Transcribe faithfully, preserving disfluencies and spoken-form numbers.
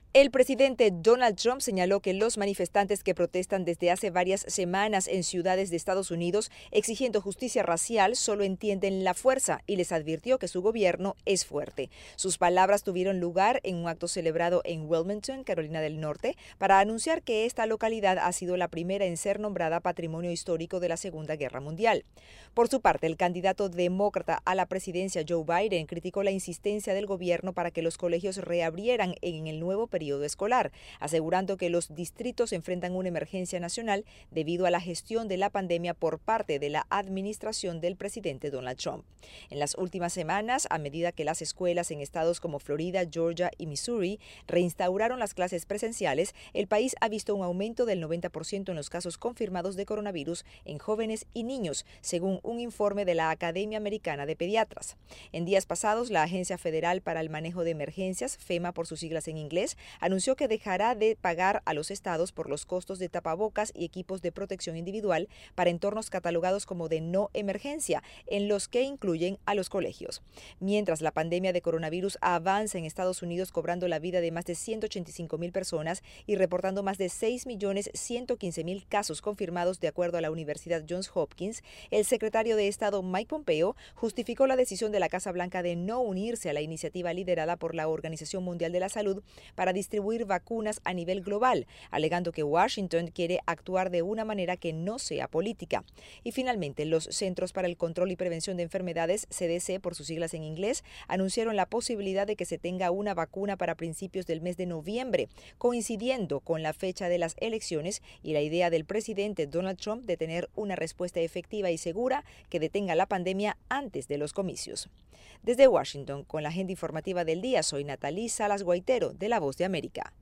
El presidente Donald Trump señaló que los manifestantes que protestan desde hace varias semanas en ciudades de Estados Unidos exigiendo justicia racial solo entienden la fuerza y les advirtió que su gobierno es fuerte. Sus palabras tuvieron lugar en un acto celebrado en Wilmington, Carolina del Norte, para anunciar que esta localidad ha sido la primera en ser nombrada Patrimonio Histórico de la Segunda Guerra Mundial. Por su parte, el candidato demócrata a la presidencia Joe Biden criticó la insistencia del gobierno para que los colegios reabrieran en el nuevo periodo periodo escolar, asegurando que los distritos enfrentan una emergencia nacional debido a la gestión de la pandemia por parte de la administración del presidente Donald Trump. En las últimas semanas, a medida que las escuelas en estados como Florida, Georgia y Missouri reinstauraron las clases presenciales, el país ha visto un aumento del noventa por ciento en los casos confirmados de coronavirus en jóvenes y niños, según un informe de la Academia Americana de Pediatras. En días pasados, la Agencia Federal para el Manejo de Emergencias, FEMA por sus siglas en inglés, anunció que dejará de pagar a los estados por los costos de tapabocas y equipos de protección individual para entornos catalogados como de no emergencia, en los que incluyen a los colegios. Mientras la pandemia de coronavirus avanza en Estados Unidos, cobrando la vida de más de ciento ochenta y cinco mil personas y reportando más de seis millones ciento quince mil casos confirmados de acuerdo a la Universidad Johns Hopkins, el secretario de Estado Mike Pompeo justificó la decisión de la Casa Blanca de no unirse a la iniciativa liderada por la Organización Mundial de la Salud para distribuir vacunas a nivel global, alegando que Washington quiere actuar de una manera que no sea política. Y finalmente, los Centros para el Control y Prevención de Enfermedades, C D C por sus siglas en inglés, anunciaron la posibilidad de que se tenga una vacuna para principios del mes de noviembre, coincidiendo con la fecha de las elecciones y la idea del presidente Donald Trump de tener una respuesta efectiva y segura que detenga la pandemia antes de los comicios. Desde Washington, con la agenda informativa del día, soy Natalí Salas Guaitero, de La Voz de América.